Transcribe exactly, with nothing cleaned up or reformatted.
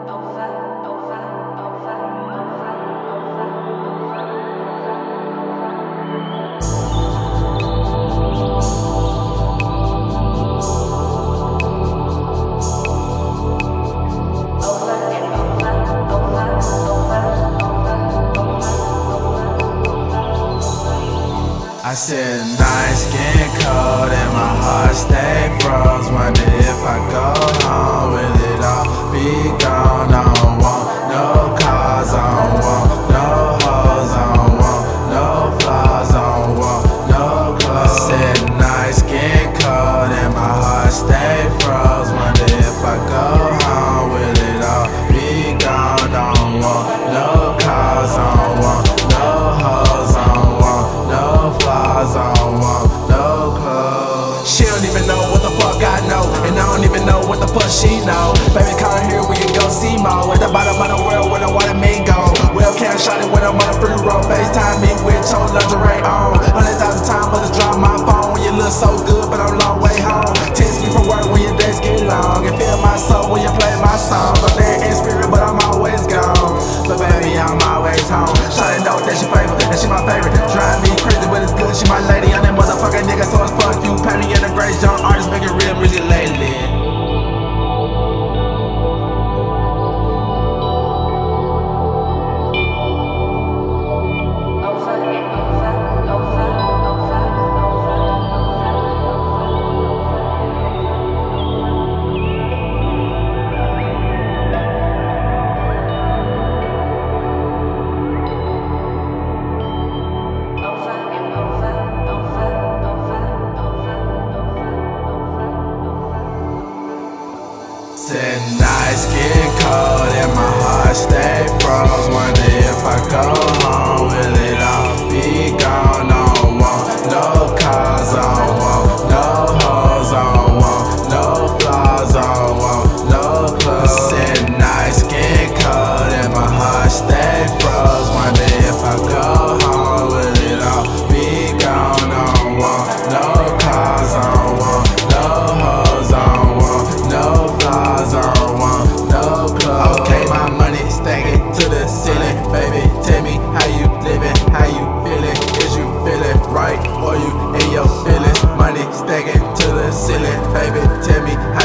I said nights get cold and my heart stay froze. Wonder if I go home, will it all be gone? I don't want no cars, I don't want no hoes, I don't want no flaws, I don't want no clothes. I said nights get cold and my heart stay froze. Wonder if I go home, will it all be gone? I don't want no cars, I don't want no hoes, I don't want no flaws, I don't want no clothes. She don't even know what the fuck I know, and I don't even know what the fuck she know. Baby, call her here, we can go see Mo. At the bottom of the world where the water main go. Webcam shot it when I'm on the free road. FaceTime me with your lingerie on. Hundred thousand times but to drop my phone when you look so good, but I'm long way home. Text me from work when your days get long, and feel my soul when you play my songs. I'm there in spirit, but I'm always gone. But baby, I'm always home. Shawty know that she favorite, and she my favorite. Drive me crazy, but it's good. She my lady, I'm that motherfucking nigga, so it's fuck you. Patty and the great young artist making real music lately. Said nights get cold and my heart stay froze. Wonder if I go home, will it all be gone? I don't want no cars, I don't want no hoes, I don't want no flaws, I don't want no clothes. Said nights get cold and my heart stay froze. Wonder if I go home, will it all be gone? I don't want no cars, I don't want no hoes, I don't want no flaws, I don't want no clothes. Okay, my money stacking to the ceiling. Baby, tell me how you living, how you feeling. Is you feeling right or you in your feelings? Money stacking to the ceiling. Baby, tell me how